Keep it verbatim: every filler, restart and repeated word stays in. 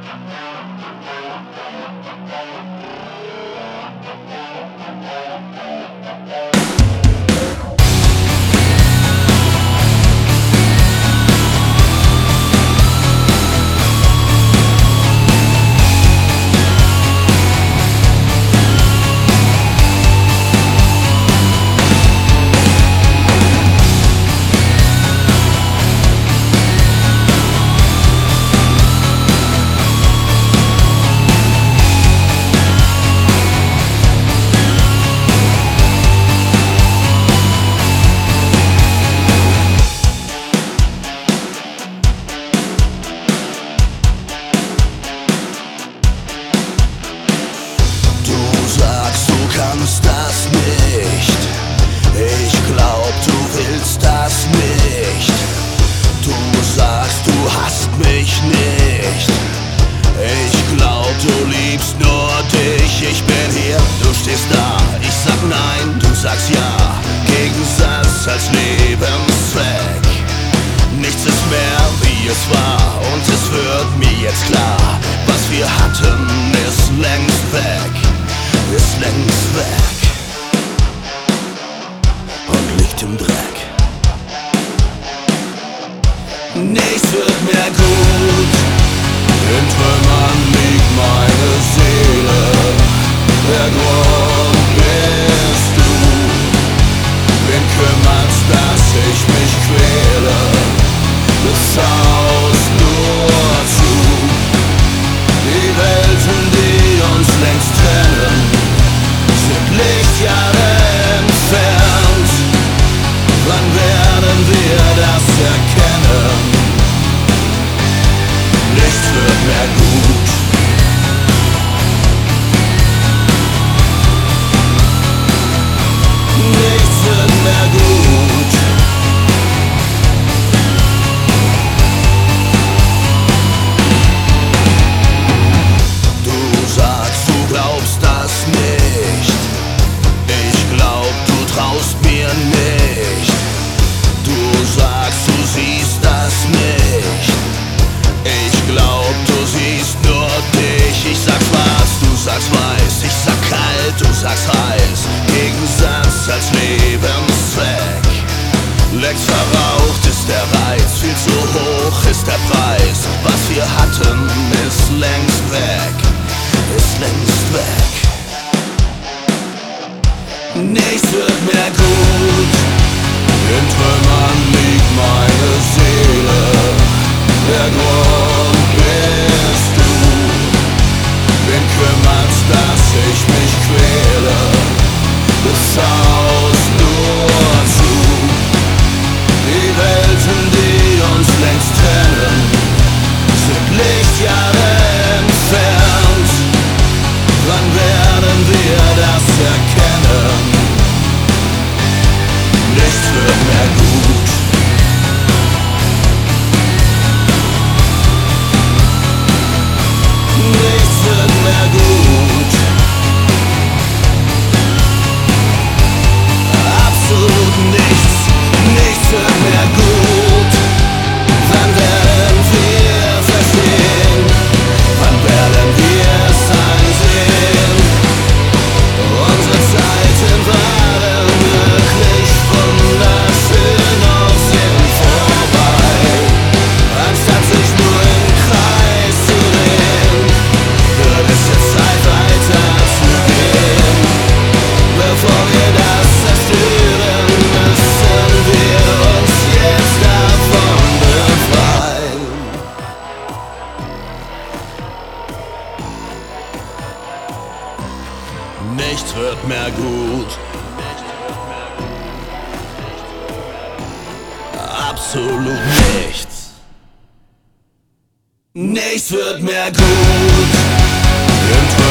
kannst das nicht. Ich glaub, du willst das nicht. Du sagst, du hasst mich nicht. Ich glaub, du liebst nur dich. Ich bin hier, du stehst da. Ich sag nein, du sagst ja. Gegensatz als Lebenszweck. Nichts ist mehr, wie es war. Und es wird mir jetzt klar, was wir hatten, ist längst weg. Ist längst weg und liegt im Dreck. Nichts wird mehr gut. In Trümmern liegt meine Seele. Der Grund bist du. Wen kümmert's, dass ich mich quäle? Das Haus nur zu. Die Welten, die uns längst trennen, sind Lichtjahre entfernt. Wann werden wir das erkennen? Nichts wird mehr gut. Nichts wird mehr gut. Du sagst, du glaubst das nicht. Ich glaub, du traust mir nicht. Du sagst, du siehst das nicht. Ich glaub, du siehst nur dich. Ich sag schwarz, du sagst weiß. Ich sag kalt, du sagst heiß. Gegensatz als Lebenszweck. Längst verraucht ist der Reiz. Viel zu hoch ist der Preis. Was wir hatten, ist längst weg. Ist längst weg. Nichts wird mehr gut. In Trümmern liegt meine Seele. Der Grund bist du. Wen kümmert's, dass ich mich quäle? Das Haus nur zu. Die Welten, die uns längst trennen, sind Lichtjahre entfernt. Wann werden wir das erkennen? Nichts wird mehr gut. Nichts wird mehr gut. Absolut nichts. Nichts wird mehr gut. Wann werden wir verstehen? Wann werden wir es einsehen? Unsere Zeiten waren wirklich wunderschön, doch sind vorbei. Anstatt sich nur im Kreis zu drehen, wird es jetzt Zeit weiterzugehen. Bevor wir das zerstören, müssen wir uns jetzt davon befreien. Nichts wird mehr gut. Absolut nichts. Nichts wird mehr gut.